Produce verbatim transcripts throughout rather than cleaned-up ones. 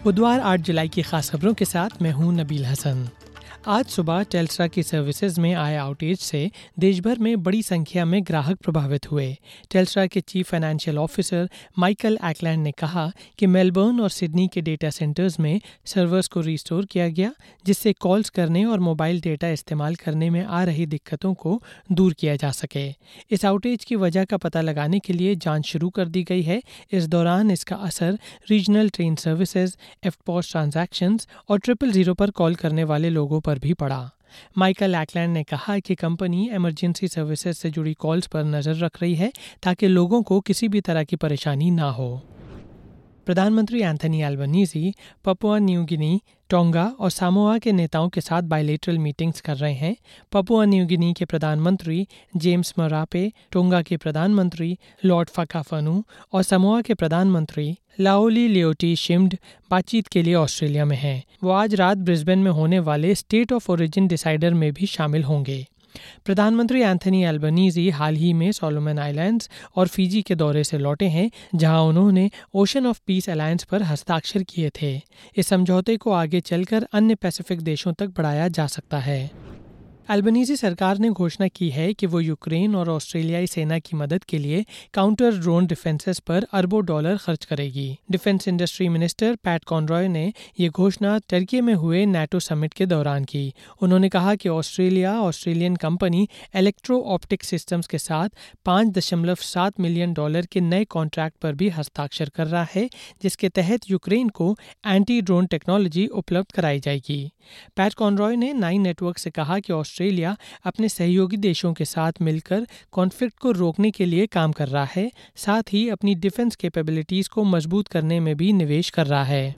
बुधवार आठ जुलाई की खास खबरों के साथ मैं हूं नबील हसन। आज सुबह टेल्स्ट्रा की सर्विसेज में आए आउटेज से देश भर में बड़ी संख्या में ग्राहक प्रभावित हुए। टेल्स्ट्रा के chief financial officer Michael Ackland ने कहा कि मेलबर्न और सिडनी के डेटा सेंटर्स में सर्वर्स को रिस्टोर किया गया, जिससे कॉल्स करने और मोबाइल डेटा इस्तेमाल करने में आ रही दिक्कतों को दूर किया जा सके। इस आउटेज की वजह का पता लगाने के लिए जांच शुरू कर दी गई है। इस दौरान इसका असर regional train services, EFTPOS transactions और ट्रिपल जीरो पर कॉल करने वाले लोगों पर भी पड़ा। माइकल एक्लैंड ने कहा कि कंपनी इमरजेंसी सर्विसेज से जुड़ी कॉल्स पर नज़र रख रही है ताकि लोगों को किसी भी तरह की परेशानी ना हो। प्रधानमंत्री Anthony Albanese Papua New Guinea, Tonga और सामोआ के नेताओं के साथ बायलैटरल मीटिंग्स कर रहे हैं। पपुआ न्यू गिनी के प्रधानमंत्री जेम्स मरापे, टोंगा के प्रधानमंत्री लॉर्ड फकाफनू और सामोआ के प्रधानमंत्री लाओली लियोटी शिम्ड बातचीत के लिए ऑस्ट्रेलिया में हैं। वो आज रात ब्रिस्बेन में होने वाले स्टेट ऑफ ओरिजिन डिसाइडर में भी शामिल होंगे। प्रधानमंत्री एंथनी एल्बनीज़ी हाल ही में सोलोमन आइलैंड्स और फिजी के दौरे से लौटे हैं, जहां उन्होंने ओशन ऑफ पीस अलायंस पर हस्ताक्षर किए थे। इस समझौते को आगे चलकर अन्य पैसिफिक देशों तक बढ़ाया जा सकता है। एल्बनीज़ी सरकार ने घोषणा की है कि वो यूक्रेन और ऑस्ट्रेलियाई सेना की मदद के लिए काउंटर ड्रोन डिफेंसेस पर अरबों डॉलर खर्च करेगी। Defence industry minister Pat Conroy ने ये घोषणा टर्की में हुए नाटो समिट के दौरान की। उन्होंने कहा कि Australia Australian company electro optic systems के साथ पाँच दशमलव सात मिलियन डॉलर के नए कॉन्ट्रैक्ट पर भी हस्ताक्षर कर रहा है, जिसके तहत यूक्रेन को एंटी ड्रोन टेक्नोलॉजी उपलब्ध कराई जाएगी। पैट कॉनरॉय ने नाइन नेटवर्क से कहा कि ऑस्ट्रेलिया अपने सहयोगी देशों के साथ मिलकर कॉन्फ्लिक्ट को रोकने के लिए काम कर रहा है, साथ ही अपनी डिफेंस कैपेबिलिटीज को मजबूत करने में भी निवेश कर रहा है।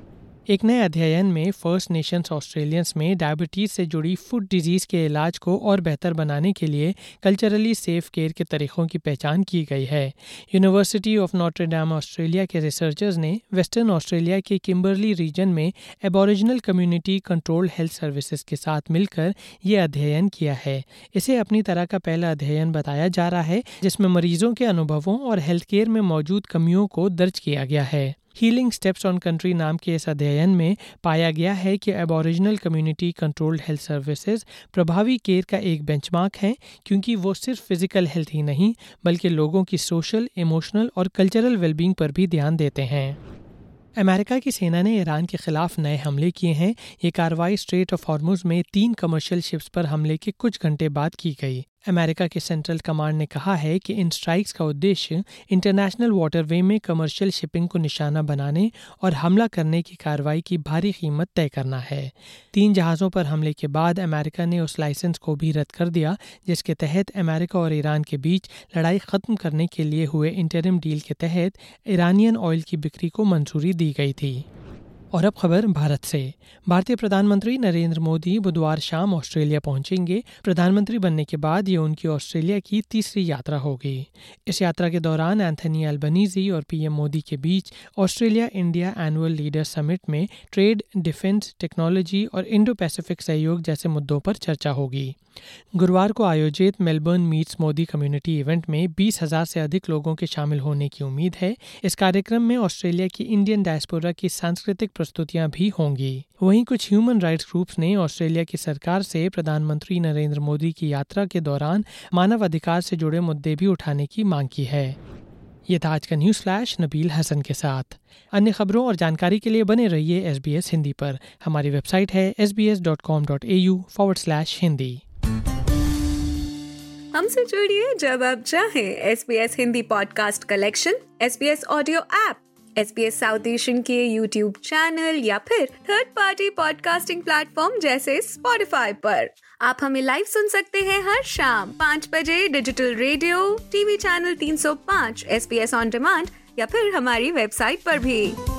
एक नए अध्ययन में फर्स्ट नेशंस ऑस्ट्रेलियंस में डायबिटीज़ से जुड़ी फूड डिजीज़ के इलाज को और बेहतर बनाने के लिए कल्चरली सेफ केयर के तरीक़ों की पहचान की गई है। University of Notre Dame Australia के रिसर्चर्स ने वेस्टर्न ऑस्ट्रेलिया के किम्बरली रीजन में Aboriginal community controlled health services के साथ मिलकर ये अध्ययन किया है। इसे अपनी तरह का पहला अध्ययन बताया जा रहा है, जिसमें मरीजों के अनुभवों और हेल्थ केयर में मौजूद कमियों को दर्ज किया गया है। हीलिंग स्टेप्स ऑन कंट्री नाम के इस अध्ययन में पाया गया है कि Aboriginal community controlled health services प्रभावी केयर का एक बेंचमार्क है, क्योंकि वो सिर्फ फिजिकल हेल्थ ही नहीं बल्कि लोगों की सोशल, इमोशनल और कल्चरल वेलबींग पर भी ध्यान देते हैं। अमेरिका की सेना ने ईरान के खिलाफ नए हमले किए हैं। ये कार्रवाई स्ट्रेट ऑफ हॉर्मुज में तीन कमर्शियल शिप्स पर हमले के कुछ घंटे बाद की गई। अमेरिका के सेंट्रल कमांड ने कहा है कि इन स्ट्राइक्स का उद्देश्य इंटरनेशनल वाटरवे में कमर्शियल शिपिंग को निशाना बनाने और हमला करने की कार्रवाई की भारी कीमत तय करना है। तीन जहाज़ों पर हमले के बाद अमेरिका ने उस लाइसेंस को भी रद्द कर दिया, जिसके तहत अमेरिका और ईरान के बीच लड़ाई ख़त्म करने के लिए हुए इंटरिम डील के तहत ईरानियन ऑयल की बिक्री को मंजूरी दी गई थी। और अब खबर भारत से। भारतीय प्रधानमंत्री नरेंद्र मोदी बुधवार शाम ऑस्ट्रेलिया पहुंचेंगे। प्रधानमंत्री बनने के बाद ये उनकी ऑस्ट्रेलिया की तीसरी यात्रा होगी। इस यात्रा के दौरान एंथनी एल्बनीज़ी और पीएम मोदी के बीच Australia India annual leader summit में ट्रेड, डिफेंस, टेक्नोलॉजी और इंडो पैसिफिक सहयोग जैसे मुद्दों पर चर्चा होगी। गुरुवार को आयोजित Melbourne meets Modi community event में बीस हज़ार से अधिक लोगों के शामिल होने की उम्मीद है। इस कार्यक्रम में ऑस्ट्रेलिया की इंडियन डायस्पोरा की सांस्कृतिक प्रस्तुतियां भी होंगी। वहीं कुछ ह्यूमन राइट्स ग्रुप्स ने ऑस्ट्रेलिया की सरकार से प्रधानमंत्री नरेंद्र मोदी की यात्रा के दौरान मानव अधिकार से जुड़े मुद्दे भी उठाने की मांग की है। ये था आज का न्यूज़ फ्लैश नबील हसन के साथ। अन्य खबरों और जानकारी के लिए बने रहिए एस बी एस हिंदी पर। हमारी वेबसाइट है S B S dot com dot A U forward slash Hindi. हमसे जुड़िए जब आप चाहें। S B S Hindi podcast collection, S B S audio app, S B S South Asian के यूट्यूब चैनल या फिर थर्ड पार्टी पॉडकास्टिंग प्लेटफॉर्म जैसे Spotify पर। आप हमें लाइव सुन सकते हैं हर शाम पाँच बजे डिजिटल रेडियो, टीवी चैनल तीन सौ पाँच, S B S on demand या फिर हमारी वेबसाइट पर भी।